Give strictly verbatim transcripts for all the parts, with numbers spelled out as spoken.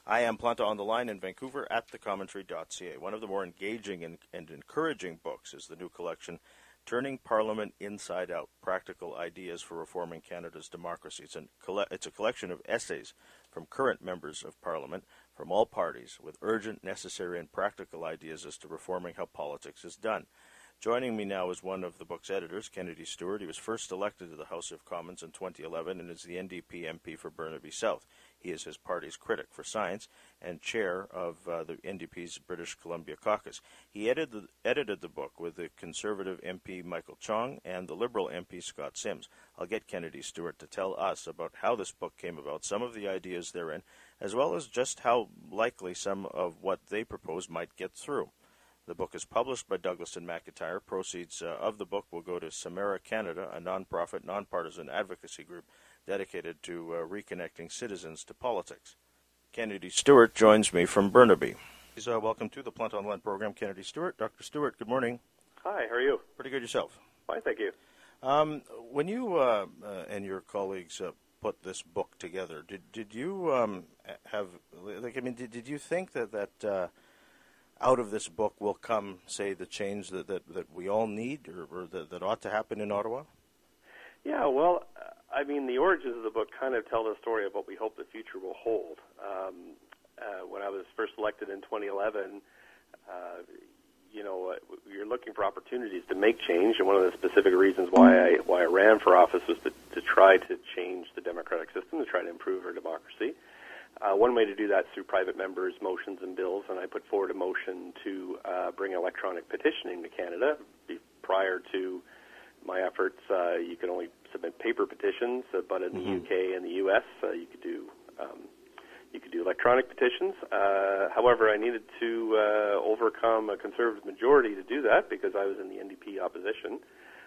I am Planta on the Line in Vancouver at the commentary dot c a. One of the more engaging and, and encouraging books is the new collection, Turning Parliament Inside Out, Practical Ideas for Reforming Canada's Democracy. It's, an, it's a collection of essays from current members of Parliament from all parties with urgent, necessary, and practical ideas as to reforming how politics is done. Joining me now is one of the book's editors, Kennedy Stewart. He was first elected to the House of Commons in twenty eleven and is the N D P M P for Burnaby South. He is his party's critic for science and chair of uh, the N D P's British Columbia caucus. He edited the, edited the book with the Conservative M P Michael Chong and the Liberal M P Scott Sims. I'll get Kennedy Stewart to tell us about how this book came about, some of the ideas therein, as well as just how likely some of what they propose might get through. The book is published by Douglas and McIntyre. Proceeds uh, of the book will go to Samara Canada, a nonprofit, nonpartisan advocacy group dedicated to uh, reconnecting citizens to politics. Kennedy Stewart joins me from Burnaby. Please uh, welcome to the Planta on the Line program, Kennedy Stewart. Doctor Stewart, good morning. Hi, how are you? Pretty good yourself. Fine, thank you. Um, when you uh, uh, and your colleagues uh, put this book together, did did you um, have like I mean did did you think that that uh, out of this book will come, say, the change that, that, that we all need or, or that, that ought to happen in Ottawa? Yeah, well, I mean, the origins of the book kind of tell the story of what we hope the future will hold. Um, uh, when I was first elected in twenty eleven, uh, you know, uh, you're looking for opportunities to make change, and one of the specific reasons why I why I ran for office was to, to try to change the democratic system, to try to improve our democracy. Uh, one way to do that is through private members' motions and bills, and I put forward a motion to uh, bring electronic petitioning to Canada. Be, prior to my efforts, uh, you could only submit paper petitions, uh, but in mm-hmm. the U K and the U S, uh, you could do um, you could do electronic petitions. Uh, however, I needed to uh, overcome a Conservative majority to do that because I was in the N D P opposition.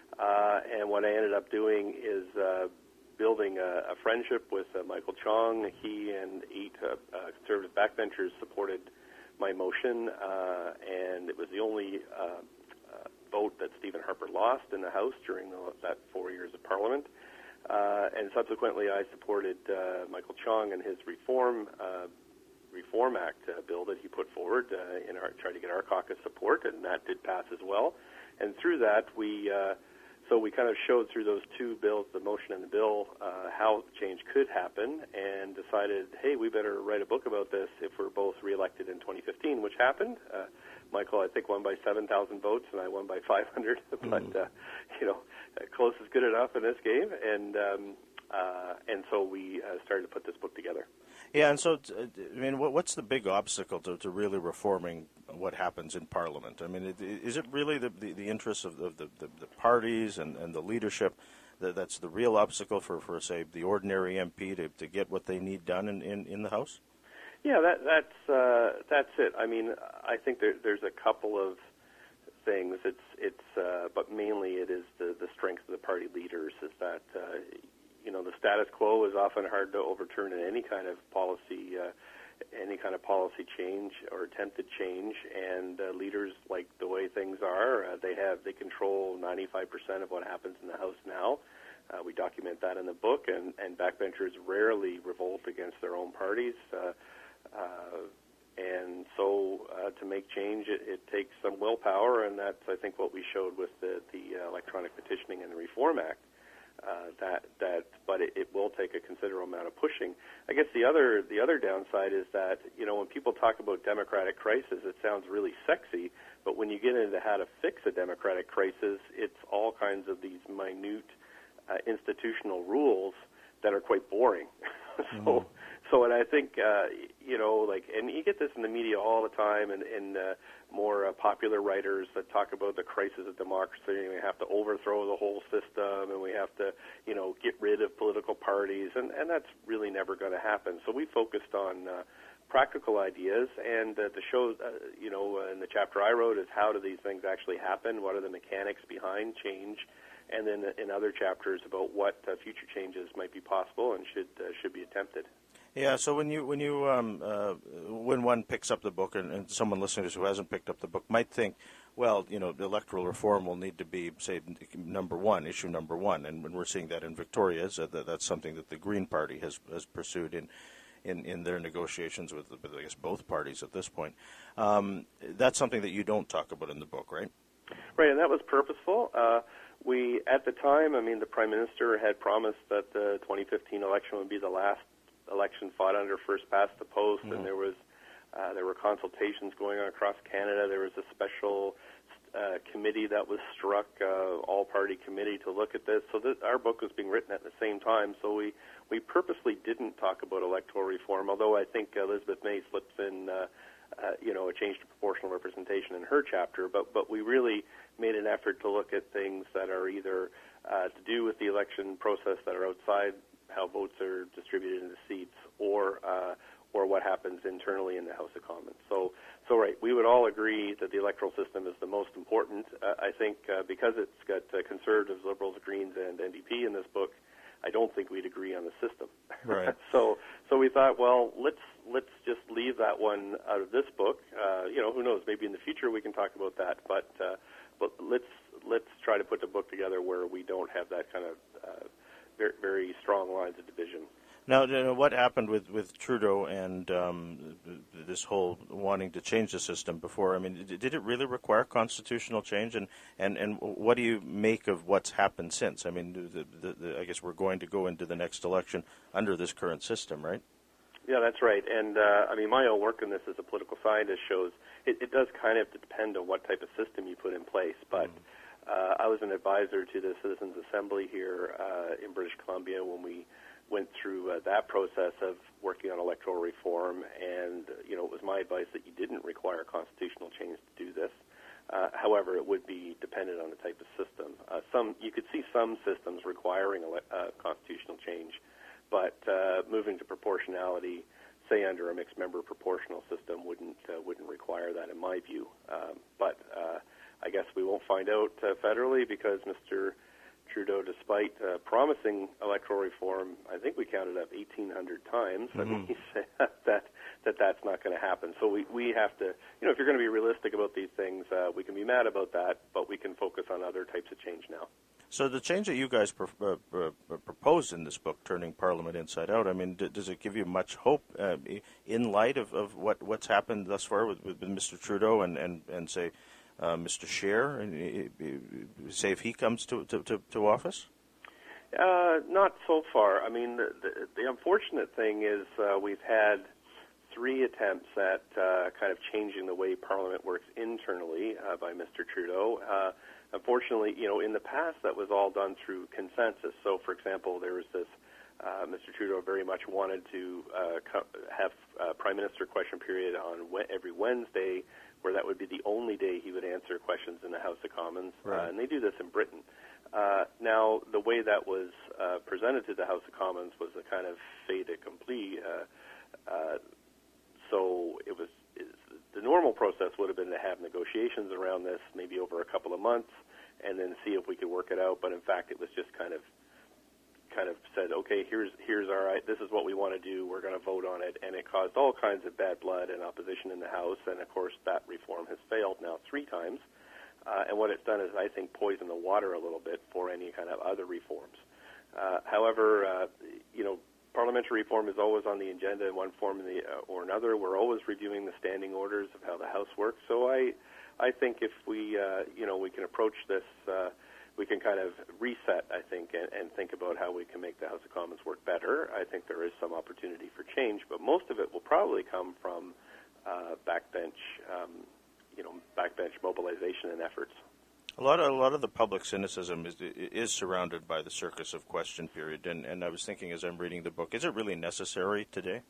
Uh, and what I ended up doing is uh, building a, a friendship with uh, Michael Chong. He and eight uh, uh, Conservative backbenchers supported my motion, uh, and it was the only uh, uh, vote that Stephen Harper lost in the House during the, that four years of Parliament. Uh, and subsequently, I supported uh, Michael Chong and his Reform uh, Reform Act uh, bill that he put forward uh, in our tried to get our caucus support, and that did pass as well. And through that, we uh, So we kind of showed through those two bills, the motion and the bill, uh, how change could happen, and decided, hey, we better write a book about this if we're both reelected in twenty fifteen, which happened. Uh, Michael, I think, won by seven thousand votes, and I won by five hundred. Mm-hmm. But, uh, you know, close is good enough in this game. And um, uh, and so we uh, started to put this book together. Yeah, and so, I mean, what's the big obstacle to, to really reforming what happens in Parliament? I mean, is it really the, the, the interests of the, the, the parties and, and the leadership that, that's the real obstacle for, for, say, the ordinary M P to, to get what they need done in, in, in the House? Yeah, that, that's uh, that's it. I mean, I think there, there's a couple of things. It's it's, uh, but mainly it is the, the strength of the party leaders. Is that uh, you know the status quo is often hard to overturn in any kind of policy, uh, any kind of policy change or attempted change. And uh, leaders like the way things are. Uh, they have they control ninety-five percent of what happens in the House now. Uh, we document that in the book, and, and backbenchers rarely revolt against their own parties. Uh, Uh, and so uh, to make change, it, it takes some willpower, and that's, I think, what we showed with the, the uh, electronic petitioning and the Reform Act. Uh, that that, but it, it will take a considerable amount of pushing. I guess the other the other downside is that you know when people talk about democratic crisis, it sounds really sexy, but when you get into how to fix a democratic crisis, it's all kinds of these minute uh, institutional rules that are quite boring. so. Mm-hmm. So, and I think, uh, you know, like, and you get this in the media all the time, and, and uh, more uh, popular writers that talk about the crisis of democracy, and we have to overthrow the whole system, and we have to, you know, get rid of political parties, and, and that's really never going to happen. So we focused on uh, practical ideas, and uh, the show, uh, you know, uh, in the chapter I wrote is how do these things actually happen, what are the mechanics behind change, and then in other chapters about what uh, future changes might be possible and should uh, should be attempted. Yeah, so when you when you um, uh, when one picks up the book, and, and someone listening to this who hasn't picked up the book might think, well, you know, the electoral reform will need to be, say, number one, issue number one, and when we're seeing that in Victoria, so that, that's something that the Green Party has has pursued in in, in their negotiations with, with, I guess, both parties at this point. Um, that's something that you don't talk about in the book, right? Right, and that was purposeful. Uh, we, at the time, I mean, the Prime Minister had promised that the twenty fifteen election would be the last election fought under first past the post, mm-hmm. and there was uh, there were consultations going on across Canada. There was a special uh, committee that was struck, uh, all-party committee, to look at this. So this, our book was being written at the same time. So we we purposely didn't talk about electoral reform, although I think Elizabeth May slips in. Uh, Uh, you know, a change to proportional representation in her chapter, but but we really made an effort to look at things that are either uh, to do with the election process that are outside how votes are distributed into seats, or uh, or what happens internally in the House of Commons. So so right, we would all agree that the electoral system is the most important. Uh, I think uh, because it's got uh, Conservatives, Liberals, Greens, and N D P in this book, I don't think we'd agree on the system. Right. so so we thought, well, let's let's just leave that one out of this book. Uh, you know, who knows? Maybe in the future we can talk about that. But uh, but let's let's try to put the book together where we don't have that kind of uh, very, very strong lines of division. Now, what happened with, with Trudeau and um, this whole wanting to change the system before? I mean, did it really require constitutional change? And, and, and what do you make of what's happened since? I mean, the, the, the, I guess we're going to go into the next election under this current system, right? Yeah, that's right. And, uh, I mean, my own work in this as a political scientist shows it, it does kind of depend on what type of system you put in place. But mm. uh, I was an advisor to the Citizens Assembly here uh, in British Columbia when we went through uh, that process of working on electoral reform, and, uh, you know, it was my advice that you didn't require constitutional change to do this. Uh, however, it would be dependent on the type of system. Uh, some you could see some systems requiring ele- uh, constitutional change, but uh, moving to proportionality, say under a mixed member proportional system, wouldn't uh, wouldn't require that, in my view. Um, but uh, I guess we won't find out uh, federally, because Mister Trudeau, despite uh, promising electoral reform, I think we counted up eighteen hundred times. Mm-hmm. I mean, he said that that that's not going to happen. So we, we have to, you know, if you're going to be realistic about these things, uh, we can be mad about that, but we can focus on other types of change now. So the change that you guys pro- uh, uh, proposed in this book, Turning Parliament Inside Out, I mean, d- does it give you much hope uh, in light of, of what, what's happened thus far with, with Mister Trudeau and, and, and say, Uh, Mister Scheer, and uh, say if he comes to to, to, to office? Uh, not so far. I mean, the, the, the unfortunate thing is uh, we've had three attempts at uh, kind of changing the way Parliament works internally uh, by Mister Trudeau. Uh, unfortunately, you know, in the past that was all done through consensus. So, for example, there was this. Uh, Mister Trudeau very much wanted to uh, co- have uh, Prime Minister question period on we- every Wednesday, where that would be the only day he would answer questions in the House of Commons. Right. Uh, and they do this in Britain. Uh, now, the way that was uh, presented to the House of Commons was a kind of fait accompli. Uh, uh, so it was it, the normal process would have been to have negotiations around this, maybe over a couple of months, and then see if we could work it out. But in fact, it was just kind of kind of said, okay, here's here's our this is what we want to do. We're going to vote on it, and it caused all kinds of bad blood and opposition in the House. And of course, that reform has failed now three times. Uh, and what it's done is, I think, poison the water a little bit for any kind of other reforms. Uh, however, uh, you know, parliamentary reform is always on the agenda in one form or another. We're always reviewing the standing orders of how the House works. So I, I think if we, uh, you know, we can approach this. Uh, We can kind of reset, I think, and, and think about how we can make the House of Commons work better. I think there is some opportunity for change, but most of it will probably come from uh, backbench, um, you know, backbench mobilization and efforts. A lot of a lot of the public cynicism is is surrounded by the circus of question period, and, and I was thinking as I'm reading the book, is it really necessary today?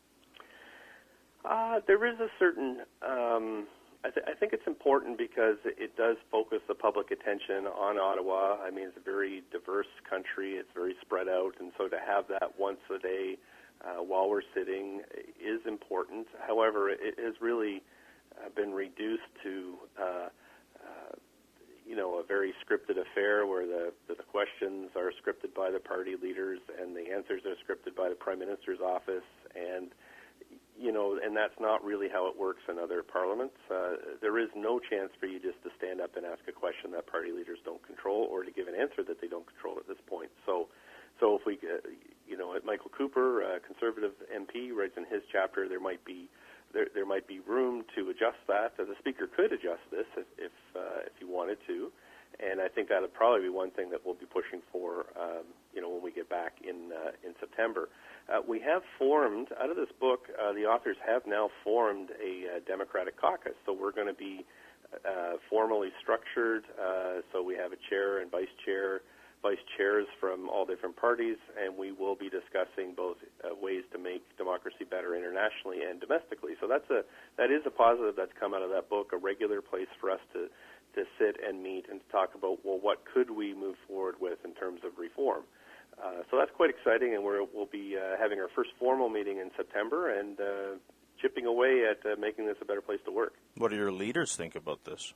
Uh, there is a certain. Um, I, th- I think it's important because it does focus the public attention on Ottawa. I mean, it's a very diverse country. It's very spread out. And so to have that once a day uh, while we're sitting is important. However, it has really uh, been reduced to, uh, uh, you know, a very scripted affair where the, the questions are scripted by the party leaders and the answers are scripted by the Prime Minister's office. And You know, and that's not really how it works in other parliaments. Uh, there is no chance for you just to stand up and ask a question that party leaders don't control, or to give an answer that they don't control at this point. So, so if we, uh, you know, Michael Cooper, uh, Conservative M P, writes in his chapter, there might be there there might be room to adjust that. Uh, the Speaker could adjust this if if, uh, if he wanted to, and I think that would probably be one thing that we'll be pushing for, um, you know, when we get back in uh, in September. Uh, we have formed, out of this book, uh, the authors have now formed a uh, Democratic caucus, so we're going to be uh, formally structured, uh, so we have a chair and vice chair, vice chairs from all different parties, and we will be discussing both uh, ways to make democracy better internationally and domestically. So that's a that is a positive that's come out of that book, a regular place for us to, to sit and meet and to talk about, well, what could we move forward with in terms of reform. Uh, so that's quite exciting, and we're, we'll be uh, having our first formal meeting in September and uh, chipping away at uh, making this a better place to work. What do your leaders think about this?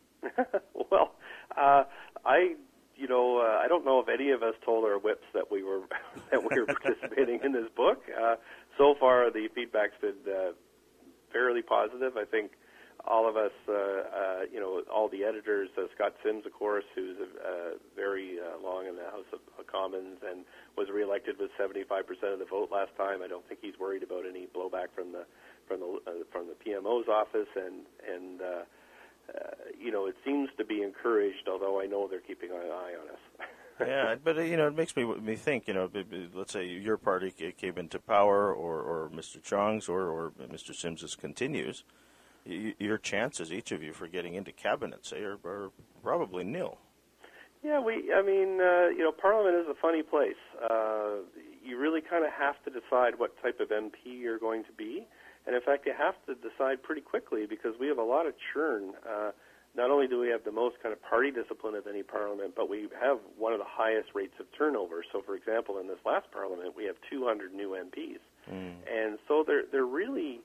Well, uh, I, you know, uh, I don't know if any of us told our whips that we were that we were participating in this book. Uh, so far, the feedback's been uh, fairly positive. I think all of us, uh, uh, you know, all the editors, uh, Scott Sims, of course, who's uh, very uh, long in the House of Commons and was reelected with seventy-five percent of the vote last time. I don't think he's worried about any blowback from the from the uh, from the P M O's office, and and uh, uh, you know, it seems to be encouraged. Although I know they're keeping an eye on us. Yeah, but uh, you know, it makes me me think. You know, let's say your party came into power, or, or Mister Chong's, or, or Mister Sims's continues. Your chances, each of you, for getting into cabinet, say, are, are probably nil. Yeah, we. I mean, uh, you know, Parliament is a funny place. Uh, you really kind of have to decide what type of M P you're going to be, and in fact, you have to decide pretty quickly because we have a lot of churn. Uh, not only do we have the most kind of party discipline of any Parliament, but we have one of the highest rates of turnover. So, for example, in this last Parliament, we have two hundred new M Ps, mm. and so they're they're really.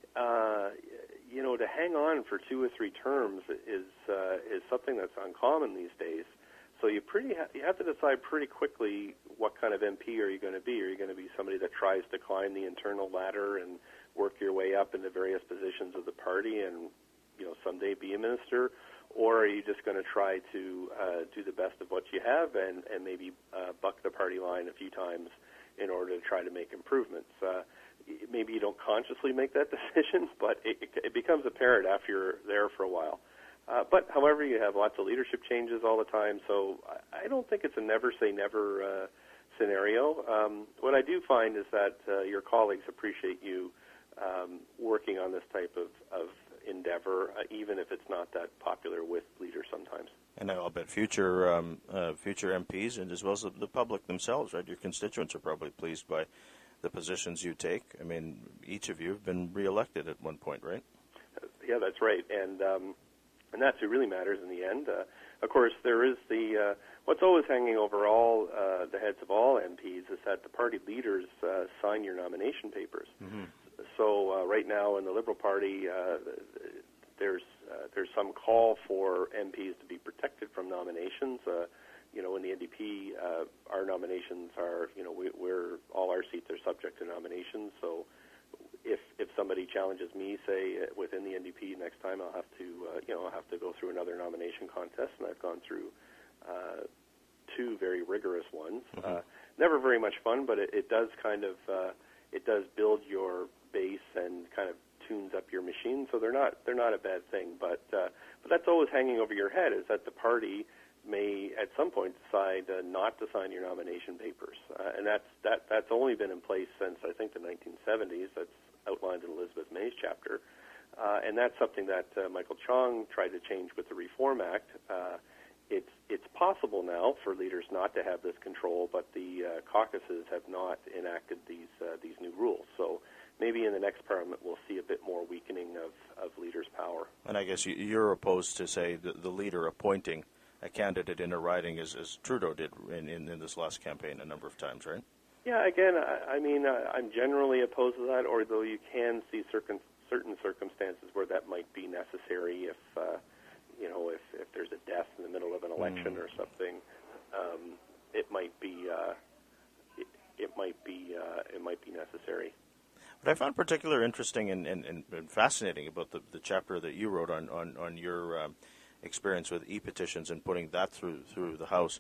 Uh, you know, to hang on for two or three terms is uh, is something that's uncommon these days. So you pretty ha- you have to decide pretty quickly what kind of M P are you going to be. Are you going to be somebody that tries to climb the internal ladder and work your way up into various positions of the party and, you know, someday be a minister? Or are you just going to try to uh, do the best of what you have and, and maybe uh, buck the party line a few times in order to try to make improvements? Uh, maybe you don't consciously make that decision, but it, it becomes apparent after you're there for a while. Uh, but, however, you have lots of leadership changes all the time, so I, I don't think it's a never-say-never uh, scenario. Um, what I do find is that uh, your colleagues appreciate you um, working on this type of, of endeavor, uh, even if it's not that popular with leaders sometimes. And I'll bet future um, uh, future M Ps and as well as the, the public themselves, right? Your constituents are probably pleased by the positions you take. I mean, each of you have been reelected at one point, right? Yeah, that's right, and um, and that's what really matters in the end. Uh, of course, there is the uh, what's always hanging over all uh, the heads of all M Ps is that the party leaders uh, sign your nomination papers. Mm-hmm. So uh, right now in the Liberal Party, uh, there's uh, there's some call for M Ps to be protected from nominations. Uh, You know, in the N D P, uh, our nominations are, you know, we, we're all our seats are subject to nominations. So, if if somebody challenges me, say within the N D P next time, I'll have to, uh, you know, I'll have to go through another nomination contest, and I've gone through uh, two very rigorous ones. Mm-hmm. Uh, never very much fun, but it, it does kind of uh, it does build your base and kind of tunes up your machine. So they're not they're not a bad thing, but uh, but that's always hanging over your head is that the party may at some point decide uh, not to sign your nomination papers, uh, and that's that that's only been in place since I think the nineteen seventies. That's outlined in Elizabeth May's chapter, uh, and that's something that uh, Michael Chong tried to change with the Reform Act. Uh, it's it's possible now for leaders not to have this control, but the uh, caucuses have not enacted these uh, these new rules. So maybe in the next Parliament we'll see a bit more weakening of, of leaders' power. And I guess you're opposed to, say, the, the leader appointing a candidate in a riding as, as Trudeau did in, in, in this last campaign a number of times, right? Yeah, again, I, I mean, uh, I'm generally opposed to that, although you can see certain, certain circumstances where that might be necessary if, uh, you know, if, if there's a death in the middle of an election mm. or something, um, it might be, uh, it, it might be, uh, it might be necessary. What I found particularly interesting and, and, and fascinating about the, the chapter that you wrote on, on, on your um, experience with e-petitions and putting that through through the House.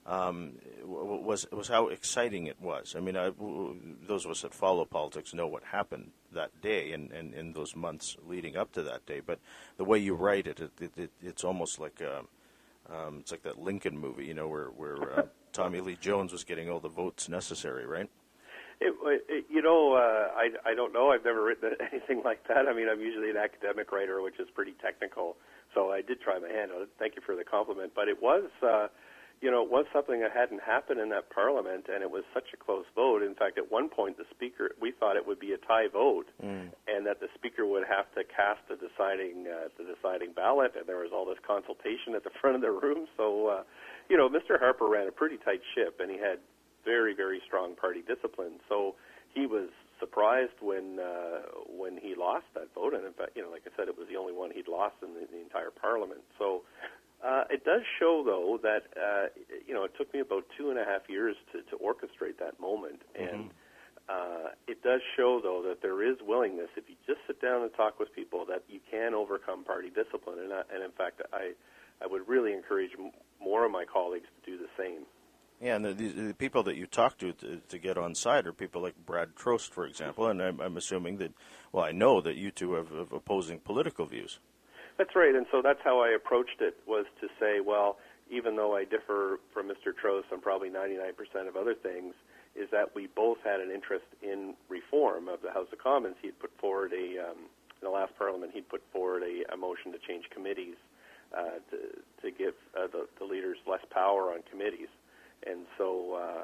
um, was was how exciting it was. I mean, I, those of us that follow politics know what happened that day and, and in those months leading up to that day. But the way you write it, it, it, it it's almost like a, um, it's like that Lincoln movie, you know, where where uh, Tommy Lee Jones was getting all the votes necessary, right? It, it, you know, uh, I, I don't know. I've never written anything like that. I mean, I'm usually an academic writer, which is pretty technical. So I did try my hand on it. Thank you for the compliment. But it was, uh, you know, it was something that hadn't happened in that Parliament, and it was such a close vote. In fact, at one point, the Speaker, we thought it would be a tie vote, mm. and that the Speaker would have to cast the deciding, uh, the deciding ballot, and there was all this consultation at the front of the room. So, uh, you know, Mister Harper ran a pretty tight ship, and he had very, very strong party discipline. So he was surprised when uh, when he lost that vote, and in fact, you know, like I said, it was the only one he'd lost in the, the entire Parliament. So uh, it does show, though, that uh, you know, it took me about two and a half years to, to orchestrate that moment, and mm-hmm. uh, it does show, though, that there is willingness if you just sit down and talk with people that you can overcome party discipline, and uh, and in fact, I I would really encourage m- more of my colleagues to do the same. Yeah, and the, the, the people that you talk to, to to get on side are people like Brad Trost, for example, and I'm, I'm assuming that, well, I know that you two have, have opposing political views. That's right, and so that's how I approached it, was to say, well, even though I differ from Mister Trost on probably ninety-nine percent of other things, is that we both had an interest in reform of the House of Commons. He'd put forward a, um, in the last Parliament, he'd put forward a, a motion to change committees, uh, to, to give uh, the, the leaders less power on committees. And so, uh,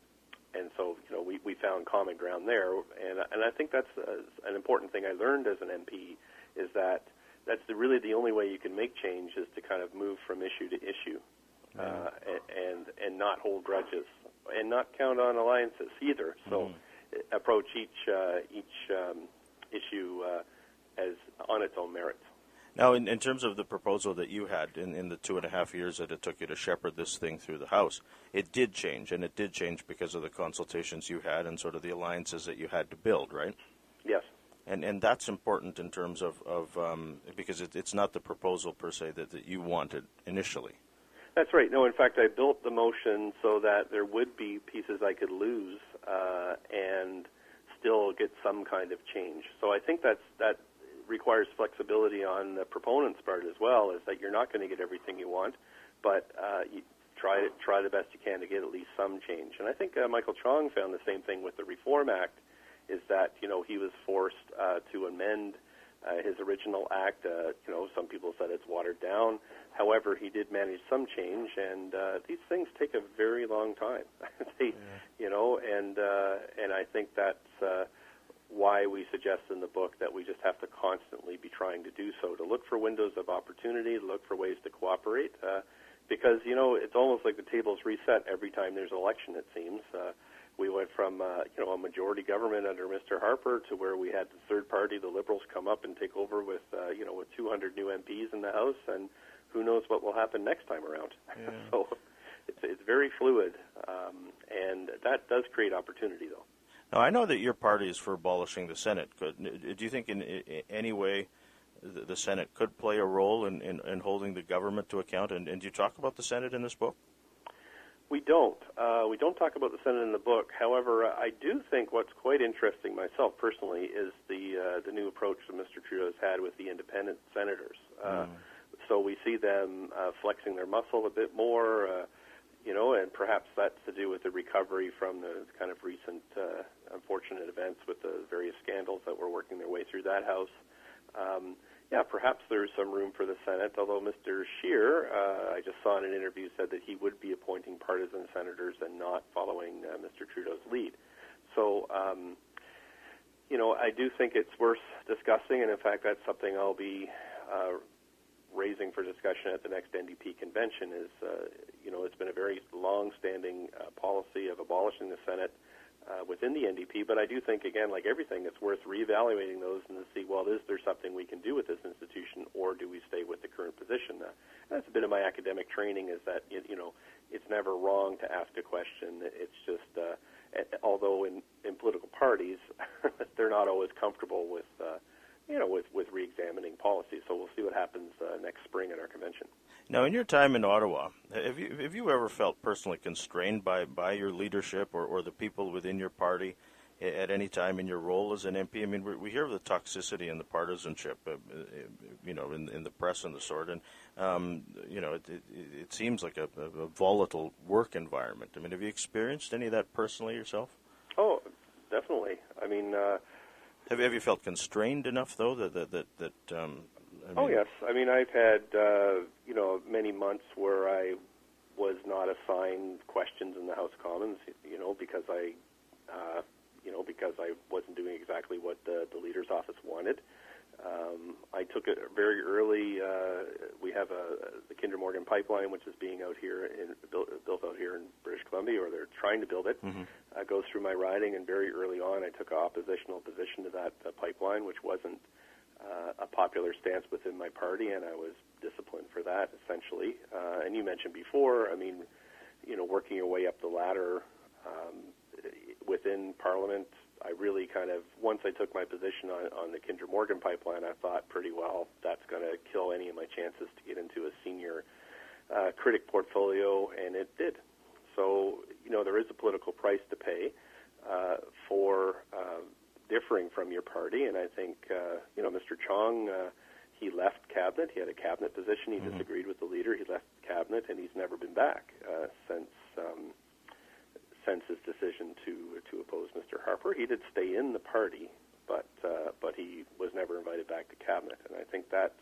and so, you know, we, we found common ground there, and and I think that's uh, an important thing I learned as an M P, is that that's the, really the only way you can make change is to kind of move from issue to issue, mm. uh, and and not hold grudges, and not count on alliances either. So, mm. approach each uh, each um, issue uh, as on its own merits. Now, in, in terms of the proposal that you had in, in the two and a half years that it took you to shepherd this thing through the House, it did change, and it did change because of the consultations you had and sort of the alliances that you had to build, right? Yes. And and that's important in terms of, of um, because it, it's not the proposal per se that, that you wanted initially. That's right. No, in fact, I built the motion so that there would be pieces I could lose uh, and still get some kind of change. So I think that's that. requires flexibility on the proponent's part as well, is that you're not going to get everything you want, but uh, you try try the best you can to get at least some change. And I think uh, Michael Chong found the same thing with the Reform Act, is that, you know, he was forced uh, to amend uh, his original act. Uh, you know, some people said it's watered down. However, he did manage some change, and uh, these things take a very long time. they, yeah. You know, and uh, and I think that's uh, why we suggest in the book that we just have to constantly be trying to do so, to look for windows of opportunity, look for ways to cooperate, uh, because, you know, it's almost like the table's reset every time there's an election, it seems. Uh, we went from, uh, you know, a majority government under Mister Harper to where we had the third party, the Liberals, come up and take over with, uh, you know, with two hundred new M Ps in the House, and who knows what will happen next time around. Yeah. So it's, it's very fluid, um, and that does create opportunity, though. Now, I know that your party is for abolishing the Senate. Do you think in any way the Senate could play a role in, in, in holding the government to account? And, and do you talk about the Senate in this book? We don't. Uh, we don't talk about the Senate in the book. However, I do think what's quite interesting myself personally is the uh, the new approach that Mister Trudeau's had with the independent senators. Uh, mm. So we see them uh, flexing their muscle a bit more, uh, you know, and perhaps that's to do with the recovery from the kind of recent uh, unfortunate events with the various scandals that were working their way through that House. Um, yeah, perhaps there's some room for the Senate, although Mister Scheer, uh, I just saw in an interview, said that he would be appointing partisan senators and not following uh, Mister Trudeau's lead. So, um, you know, I do think it's worth discussing, and in fact that's something I'll be uh, raising for discussion at the next N D P convention is, uh, you know, it's been a very long-standing uh, policy of abolishing the Senate uh, within the N D P, but I do think, again, like everything, it's worth reevaluating those and to see, well, is there something we can do with this institution, or do we stay with the current position? Uh, that's a bit of my academic training, is that, it, you know, it's never wrong to ask a question. It's just, uh, although in, in political parties, they're not always comfortable with, uh, you know, with, with re-examining policy. So we'll see what happens uh, next spring at our convention. Now, in your time in Ottawa, have you have you ever felt personally constrained by, by your leadership or, or the people within your party at any time in your role as an M P? I mean, we, we hear of the toxicity and the partisanship, uh, you know, in, in the press and the sort, and um, you know, it, it, it seems like a, a volatile work environment. I mean, have you experienced any of that personally yourself? Oh, definitely. I mean, uh, have you have you felt constrained enough though that that that, that um, I mean, oh yes, I mean I've had uh, you know many months where I was not assigned questions in the House of Commons, you know, because I, uh, you know, because I wasn't doing exactly what the, the leader's office wanted. Um, I took it very early. Uh, we have a the Kinder Morgan pipeline, which is being out here in built, built out here in British Columbia, or they're trying to build it. Mm-hmm. Uh, goes through my riding, and very early on, I took an oppositional position to that uh, pipeline, which wasn't uh, a popular stance within my party, and I was disciplined for that, essentially. Uh, and you mentioned before, I mean, you know, working your way up the ladder um, within Parliament, I really kind of, once I took my position on, on the Kinder Morgan pipeline, I thought pretty well that's going to kill any of my chances to get into a senior uh, critic portfolio, and it did. So, you know, there is a political price to pay uh, for uh, differing from your party, and I think, uh, you know, Mister Chong, uh, he left cabinet. He had a cabinet position. He mm-hmm. disagreed with the leader. He left cabinet, and he's never been back uh, since um, since his decision to to oppose Mister Harper. He did stay in the party, but uh, but he was never invited back to cabinet, and I think that's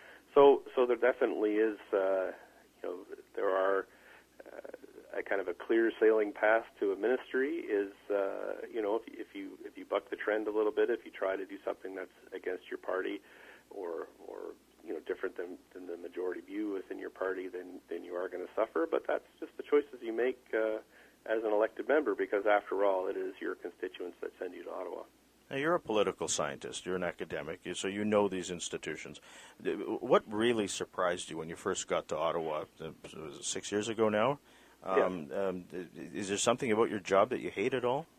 so. So there definitely is, uh, you know, there are. Uh, a kind of a clear sailing path to a ministry is, uh, you know, if, if you if you buck the trend a little bit, if you try to do something that's against your party, or or you know different than, than the majority view within your party, then then you are going to suffer. But that's just the choices you make uh, as an elected member, because after all, it is your constituents that send you to Ottawa. Now, you're a political scientist. You're an academic, so you know these institutions. What really surprised you when you first got to Ottawa? Was it six years ago now? Um, yeah. um, is there something about your job that you hate at all?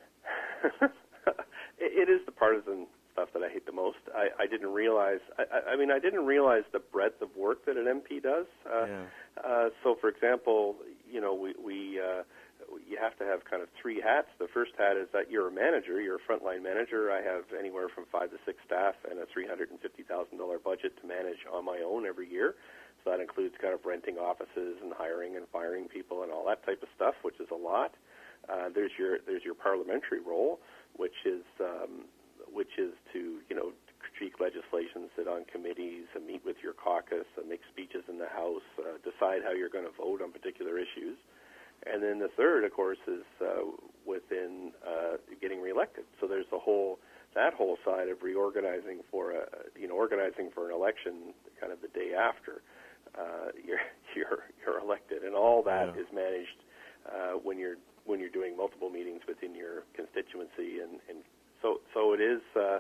It is the partisan stuff that I hate the most. I, I didn't realize. I, I mean, I didn't realize the breadth of work that an M P does. Uh, yeah. uh, so, for example, you know, we, we uh, you have to have kind of three hats. The first hat is that you're a manager. You're a frontline manager. I have anywhere from five to six staff and a three hundred and fifty thousand dollar budget to manage on my own every year. So that includes kind of renting offices and hiring and firing people and all that type of stuff, which is a lot. Uh, there's your there's your parliamentary role, which is um, which is to you know critique legislation, sit on committees, and meet with your caucus, and make speeches in the House, uh, decide how you're going to vote on particular issues. And then the third, of course, is uh, within uh, getting reelected. So there's the whole that whole side of reorganizing for a you know organizing for an election, kind of the day after. Uh, you're you're you're elected, and all that yeah. is managed uh, when you're when you're doing multiple meetings within your constituency, and, and so so it is. Uh,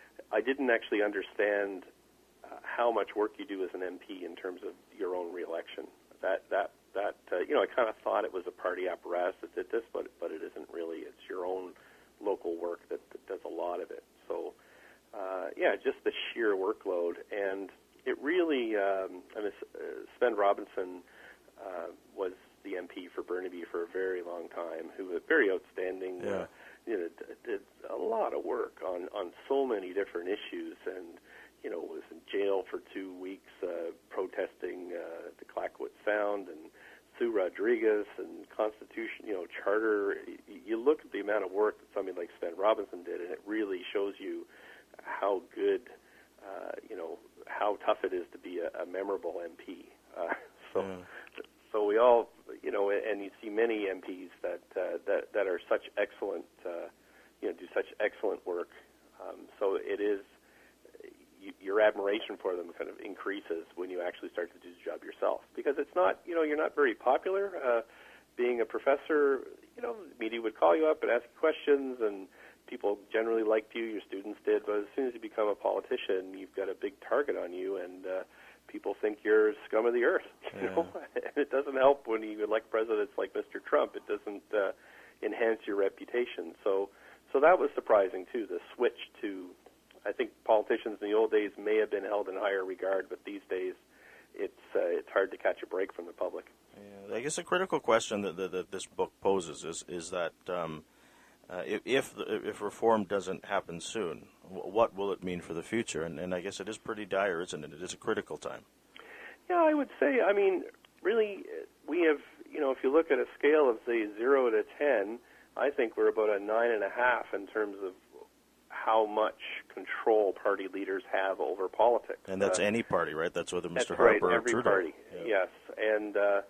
I didn't actually understand uh, how much work you do as an M P in terms of your own reelection. That that that uh, you know, I kind of thought it was a party apparatus that did this, but but it isn't really. It's your own local work that, that does a lot of it. So uh, yeah, just the sheer workload. And it really, um, I mean, Sven Robinson uh, was the M P for Burnaby for a very long time, who was very outstanding, yeah. uh, you know, d- did a lot of work on, on so many different issues, and, you know, was in jail for two weeks uh, protesting uh, the Clayoquot Sound and Sue Rodriguez and Constitution, you know, Charter. You look at the amount of work that somebody like Sven Robinson did, and it really shows you how good, uh, you know, how tough it is to be a, a memorable M P. Uh, so, yeah. so we all, you know, and you see many M Ps that uh, that that are such excellent, uh, you know, do such excellent work. Um, so it is, you, your admiration for them kind of increases when you actually start to do the job yourself, because it's not, you know, you're not very popular. Uh, being a professor, you know, the media would call you up and ask you questions, and people generally liked you, your students did, but as soon as you become a politician, you've got a big target on you, and uh, people think you're scum of the earth. You yeah. know, and it doesn't help when you elect presidents like Mister Trump. It doesn't uh, enhance your reputation. So, so that was surprising too. The switch to, I think politicians in the old days may have been held in higher regard, but these days, it's uh, it's hard to catch a break from the public. Yeah, I guess a critical question that, that, that this book poses is is that um, uh, if if, the, if reform doesn't happen soon, what will it mean for the future? And, and I guess it is pretty dire, isn't it? It is a critical time. Yeah, I would say. I mean, really, we have. You know, if you look at a scale of say zero to ten, I think we're about a nine and a half in terms of how much control party leaders have over politics. And that's uh, any party, right? That's whether Mister That's Harper right, or every Trudeau. party, yeah. yes. And, uh,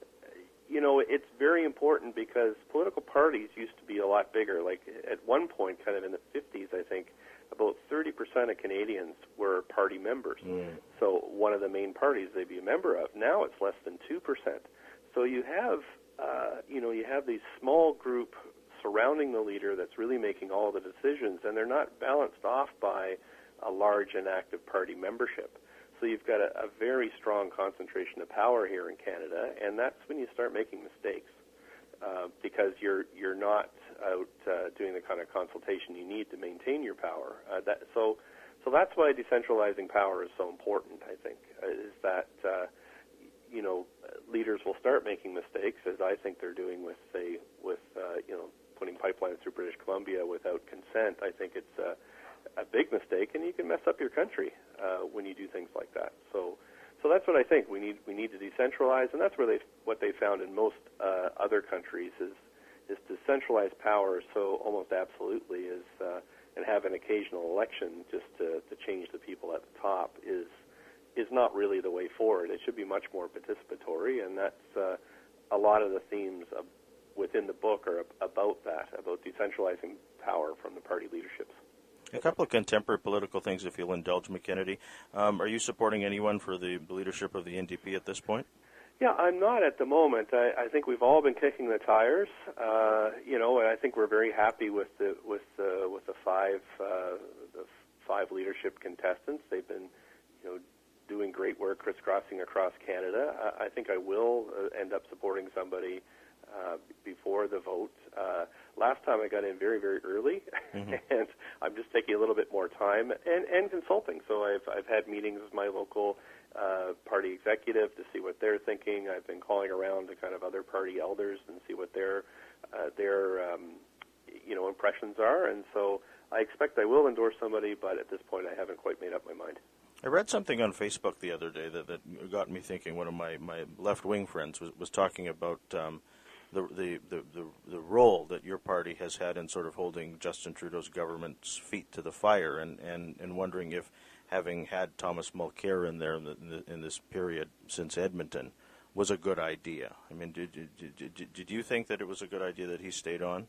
you know, it's very important because political parties used to be a lot bigger. Like at one point, kind of in the fifties, I think, about thirty percent of Canadians were party members. Mm. So one of the main parties they'd be a member of. Now it's less than two percent. So you have, uh, you know, you have these small group surrounding the leader that's really making all the decisions, and they're not balanced off by a large and active party membership. So you've got a, a very strong concentration of power here in Canada, and that's when you start making mistakes uh, because you're you're not out uh, doing the kind of consultation you need to maintain your power. Uh, that, so, so that's why decentralizing power is so important. I think uh, is that uh, you know leaders will start making mistakes, as I think they're doing with say with uh, you know putting pipelines through British Columbia without consent. I think it's uh, a big mistake, and you can mess up your country uh, when you do things like that. So, so that's what I think. We need we need to decentralize, and that's where they what they found in most uh, other countries is is to centralize power so almost absolutely is uh, and have an occasional election just to, to change the people at the top is is not really the way forward. It should be much more participatory, and that's uh, a lot of the themes of, within the book are about that, about decentralizing power from the party leaderships. A couple of contemporary political things, if you'll indulge me, Kennedy. Um, are you supporting anyone for the leadership of the N D P at this point? Yeah, I'm not at the moment. I, I think we've all been kicking the tires, uh, you know, and I think we're very happy with the with the with the five uh, the five leadership contestants. They've been, you know, doing great work crisscrossing across Canada. I, I think I will uh, end up supporting somebody Uh, before the vote. Uh, last time I got in very, very early, mm-hmm. and I'm just taking a little bit more time and, and consulting. So I've I've had meetings with my local uh, party executive to see what they're thinking. I've been calling around to kind of other party elders and see what their uh, their um, you know impressions are. And so I expect I will endorse somebody, but at this point I haven't quite made up my mind. I read something on Facebook the other day that, that got me thinking. One of my, my left-wing friends was, was talking about um, The, the, the, the, the role that your party has had in sort of holding Justin Trudeau's government's feet to the fire, and, and, and wondering if having had Thomas Mulcair in there in, the, in, the, in this period since Edmonton was a good idea. I mean, did, did, did, did you think that it was a good idea that he stayed on?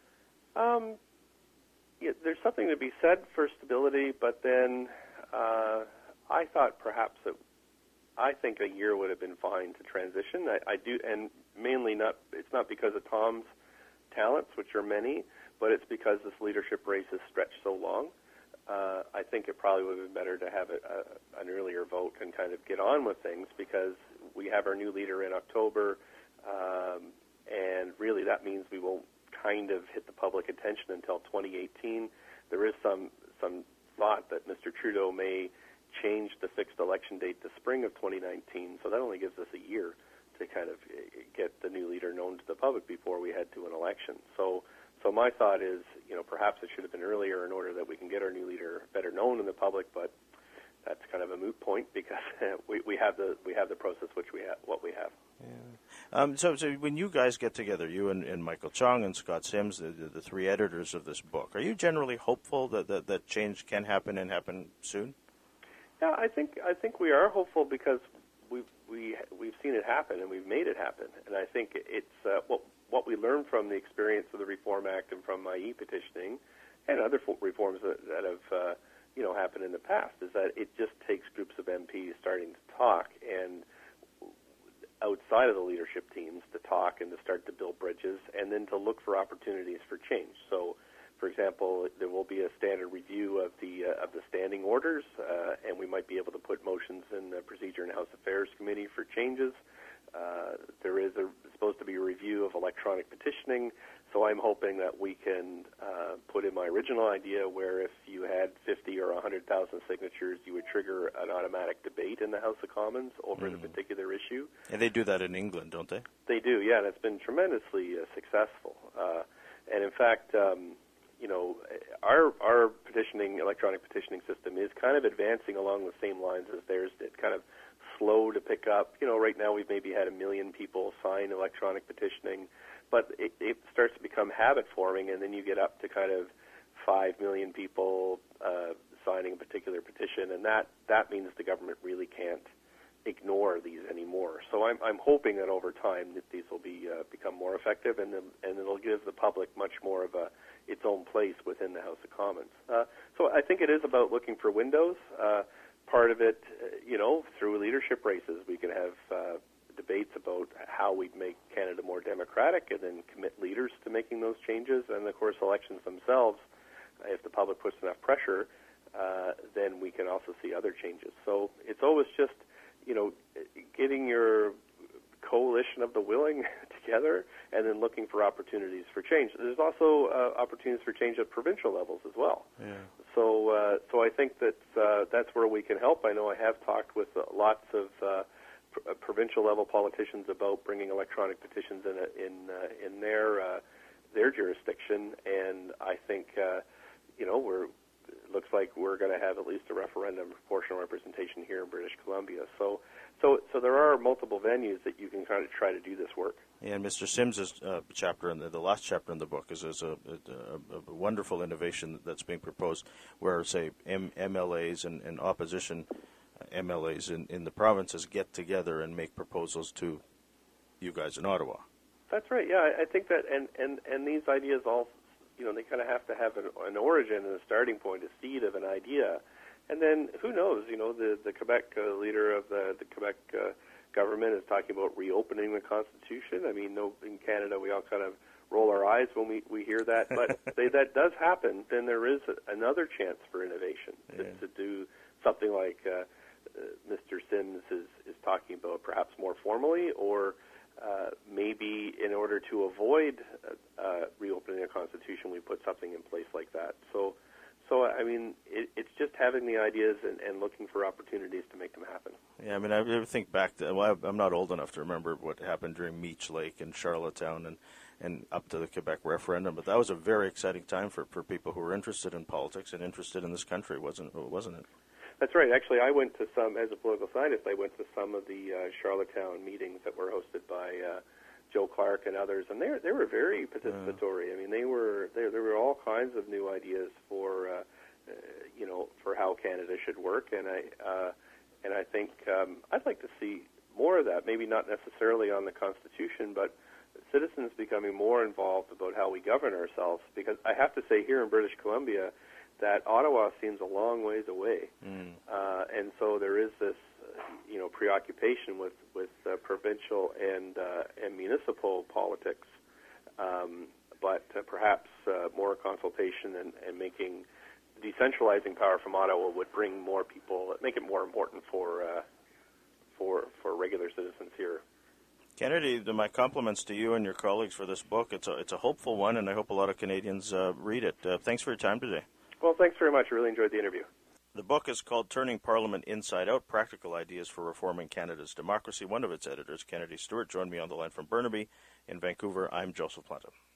Um, yeah, there's something to be said for stability, but then uh, I thought perhaps that I think a year would have been fine to transition. I, I do, and mainly not. It's not because of Tom's talents, which are many, but it's because this leadership race is stretched so long. Uh, I think it probably would have been better to have a, a, an earlier vote and kind of get on with things, because we have our new leader in October, um, and really that means we won't kind of hit the public attention until twenty eighteen. There is some some thought that Mister Trudeau may change the fixed election date to spring of twenty nineteen, so that only gives us a year to kind of get the new leader known to the public before we head to an election. So so my thought is, you know, perhaps it should have been earlier in order that we can get our new leader better known in the public, but that's kind of a moot point because we, we have the we have the process which we have what we have. Yeah. Um, so, so when you guys get together, you and, and Michael Chong and Scott Sims, the, the, the three editors of this book, are you generally hopeful that, that, that change can happen and happen soon? Yeah, I think I think we are hopeful because we've we we've seen it happen and we've made it happen, and I think it's uh, what what we learned from the experience of the Reform Act and from my e-petitioning and other reforms that, that have uh, you know happened in the past is that it just takes groups of M Ps starting to talk and outside of the leadership teams to talk and to start to build bridges and then to look for opportunities for change. So, for example, there will be a standard review of the uh, of the standing orders, uh, and we might be able to put motions in the Procedure and House Affairs Committee for changes. Uh, there is a, supposed to be a review of electronic petitioning. so I'm hoping that we can uh, put in my original idea where if you had fifty or one hundred thousand signatures, you would trigger an automatic debate in the House of Commons over mm. the particular issue. And they do that in England, don't they? They do, yeah, and it's been tremendously uh, successful. Uh, and in fact, um, you know, our our petitioning, electronic petitioning system is kind of advancing along the same lines as theirs did, kind of slow to pick up. You know, right now we've maybe had a million people sign electronic petitioning, but it, it starts to become habit-forming, and then you get up to kind of five million people uh, signing a particular petition, and that, that means the government really can't ignore these anymore. So I'm, I'm hoping that over time that these will be uh, become more effective, and, the, and it'll give the public much more of a its own place within the House of Commons. Uh, so I think it is about looking for windows. Uh, part of it, uh, you know, through leadership races, we can have uh, debates about how we'd make Canada more democratic and then commit leaders to making those changes. And, of course, elections themselves, if the public puts enough pressure, uh, then we can also see other changes. So it's always just, you know, getting your coalition of the willing together and then looking for opportunities for change. There's also uh, opportunities for change at provincial levels as well. Yeah. So uh, so I think that uh, that's where we can help. I know I have talked with uh, lots of uh, pr- provincial level politicians about bringing electronic petitions in a, in uh, in their uh, their jurisdiction, and I think uh, you know we're it looks like we're going to have at least a referendum proportional representation here in British Columbia. So so so there are multiple venues that you can kind of try to do this work. Yeah, and Mister Sims's uh, chapter, in the, the last chapter in the book, is, is a, a, a wonderful innovation that's being proposed where, say, M- MLAs and, and opposition M L As in, in the provinces get together and make proposals to you guys in Ottawa. That's right, yeah. I think that, and, and, and these ideas all, you know, they kind of have to have an, an origin and a starting point, a seed of an idea. And then, who knows, you know, the, the Quebec uh, leader of the, the Quebec uh, government is talking about reopening the Constitution. I mean, no, in Canada we all kind of roll our eyes when we, we hear that. But if that does happen, then there is a, another chance for innovation to, yeah. to do something like uh, uh, Mister Sims is, is talking about, perhaps more formally, or uh, maybe in order to avoid uh, uh, reopening the Constitution, we put something in place like that. So, so I mean, it, it's just having the ideas and, and looking for opportunities to make them happen. Yeah, I mean, I ever think back to, well, I'm not old enough to remember what happened during Meech Lake and Charlottetown and, and up to the Quebec referendum, but that was a very exciting time for, for people who were interested in politics and interested in this country, wasn't wasn't it? That's right. Actually, I went to some, as a political scientist, I went to some of the uh, Charlottetown meetings that were hosted by uh, Joe Clark and others, and they they were very participatory. Yeah. I mean, they were there. There were all kinds of new ideas for, uh, uh, you know, for how Canada should work, and I uh, and I think um, I'd like to see more of that. Maybe not necessarily on the Constitution, but citizens becoming more involved about how we govern ourselves. Because I have to say, here in British Columbia, that Ottawa seems a long ways away, mm. uh, and so there is this, uh, you know, preoccupation with with uh, provincial and uh, and municipal politics, um, but uh, perhaps uh, more consultation and, and making decentralizing power from Ottawa would bring more people, make it more important for uh, for for regular citizens here. Kennedy, my compliments to you and your colleagues for this book. It's a it's a hopeful one, and I hope a lot of Canadians uh, read it. Uh, thanks for your time today. Well, thanks very much. I really enjoyed the interview. The book is called Turning Parliament Inside Out, Practical Ideas for Reforming Canada's Democracy. One of its editors, Kennedy Stewart, joined me on the line from Burnaby. In Vancouver, I'm Joseph Planta.